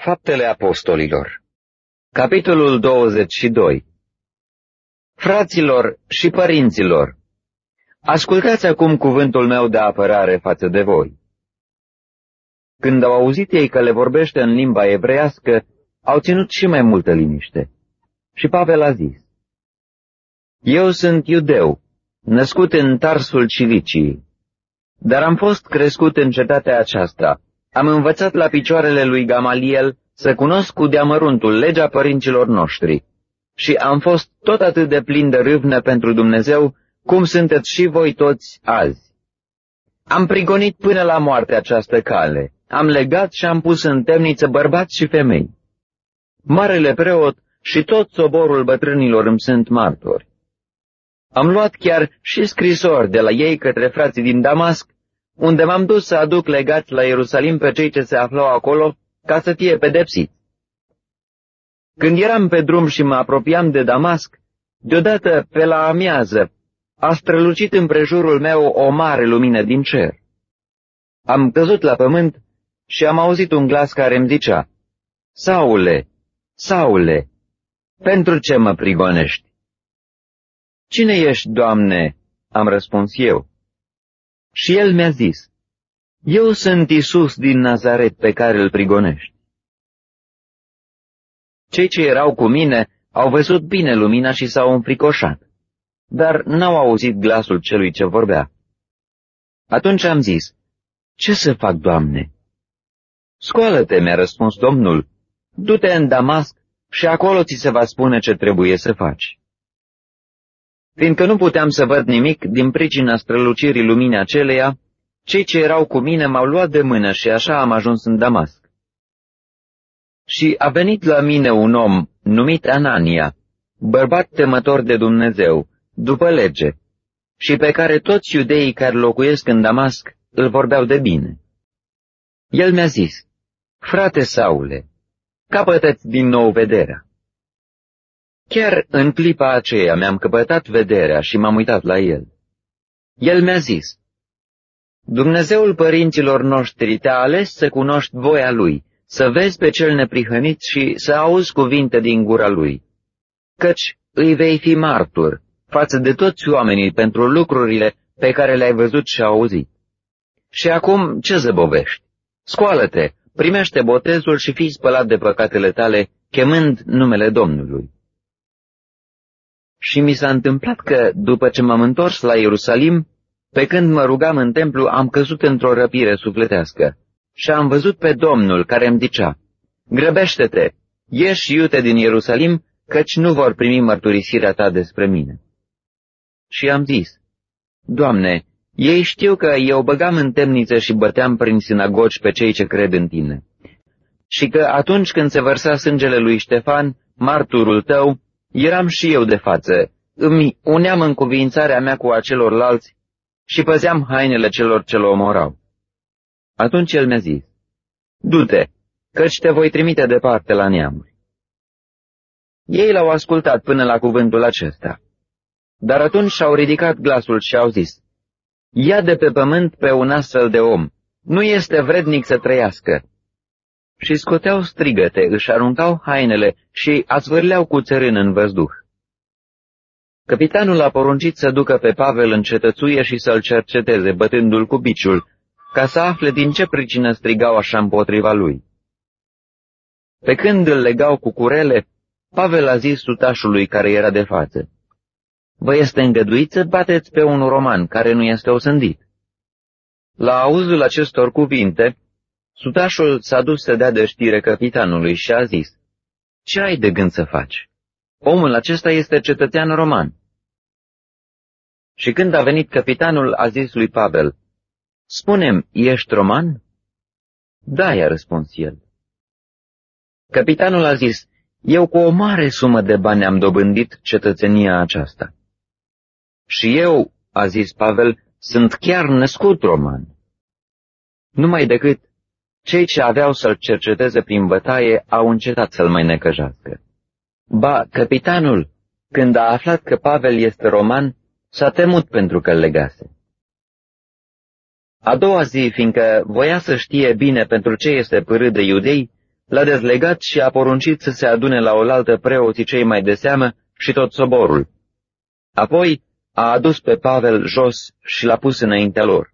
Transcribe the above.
Faptele Apostolilor, capitolul 22. Fraților și părinților, ascultați acum cuvântul meu de apărare față de voi. Când au auzit ei că le vorbește în limba evreiască, au ținut și mai multă liniște. Și Pavel a zis: Eu sunt iudeu, născut în Tarsul Ciliciei, dar am fost crescut în cetatea aceasta. Am învățat la picioarele lui Gamaliel să cunosc cu deamăruntul legea părinților noștri și am fost tot atât de plin de râvnă pentru Dumnezeu, cum sunteți și voi toți azi. Am prigonit până la moarte această cale, am legat și am pus în temniță bărbați și femei. Marele preot și tot soborul bătrânilor îmi sunt martori. Am luat chiar și scrisori de la ei către frații din Damasc, unde m-am dus să aduc legați la Ierusalim pe cei ce se aflau acolo, ca să fie pedepsiți. Când eram pe drum și mă apropiam de Damasc, deodată, pe la amiază, a strălucit împrejurul meu o mare lumină din cer. Am căzut la pământ și am auzit un glas care îmi zicea: Saule, Saule, pentru ce mă prigonești? Cine ești, Doamne? Am răspuns eu. Și el mi-a zis: Eu sunt Iisus din Nazaret pe care îl prigonești. Cei ce erau cu mine au văzut bine lumina și s-au înfricoșat, dar n-au auzit glasul celui ce vorbea. Atunci am zis: Ce să fac, Doamne? Scoală-te, mi-a răspuns Domnul, du-te în Damasc și acolo ți se va spune ce trebuie să faci. Fiindcă nu puteam să văd nimic din pricina strălucirii luminii aceleia, cei ce erau cu mine m-au luat de mână și așa am ajuns în Damasc. Și a venit la mine un om numit Anania, bărbat temător de Dumnezeu, după lege, și pe care toți iudeii care locuiesc în Damasc îl vorbeau de bine. El mi-a zis: Frate Saule, capătă-ți din nou vederea. Chiar în clipa aceea mi-am căpătat vederea și m-am uitat la el. El mi-a zis: Dumnezeul părinților noștri te-a ales să cunoști voia Lui, să vezi pe cel neprihănit și să auzi cuvinte din gura Lui, căci îi vei fi martur față de toți oamenii pentru lucrurile pe care le-ai văzut și auzit. Și acum ce zăbovești? Scoală-te, primește botezul și fii spălat de păcatele tale, chemând numele Domnului. Și mi s-a întâmplat că, după ce m-am întors la Ierusalim, pe când mă rugam în templu, am căzut într-o răpire sufletească și am văzut pe Domnul care îmi zicea: Grăbește-te, ieși iute din Ierusalim, căci nu vor primi mărturisirea ta despre mine. Și am zis: Doamne, ei știu că eu băgam în temniță și băteam prin sinagogi pe cei ce cred în Tine, și că atunci când se vărsa sângele lui Ștefan, marturul Tău, eram și eu de față, îmi uneam încuviințarea mea cu acelorlalți și păzeam hainele celor ce-l omorau. Atunci el mi-a zis: Du-te, căci te voi trimite departe la neamuri. Ei l-au ascultat până la cuvântul acesta, dar atunci și-au ridicat glasul și au zis: Ia de pe pământ pe un astfel de om, nu este vrednic să trăiască. Și scoteau strigăte, își aruncau hainele și azvârleau cu țărân în văzduh. Capitanul a poruncit să ducă pe Pavel în cetățuie și să-l cerceteze, bătându-l cu biciul, ca să afle din ce pricină strigau așa împotriva lui. Pe când îl legau cu curele, Pavel a zis sutașului care era de față: Vă este îngăduit să bateți pe un roman care nu este osândit. La auzul acestor cuvinte, sutașul s-a dus să dea de știre capitanului și a zis: Ce ai de gând să faci? Omul acesta este cetățean roman. Și când a venit capitanul, a zis lui Pavel: Spune-mi, ești roman? Da, i-a răspuns el. Capitanul a zis: Eu cu o mare sumă de bani am dobândit cetățenia aceasta. Și eu, a zis Pavel, sunt chiar născut roman. Numai decât cei ce aveau să-l cerceteze prin bătaie au încetat să-l mai necăjească. Ba, capitanul, când a aflat că Pavel este roman, s-a temut pentru că îl legase. A doua zi, fiindcă voia să știe bine pentru ce este pârât de iudei, l-a dezlegat și a poruncit să se adune la oaltă preoții cei mai de seamă și tot soborul. Apoi a adus pe Pavel jos și l-a pus înaintea lor.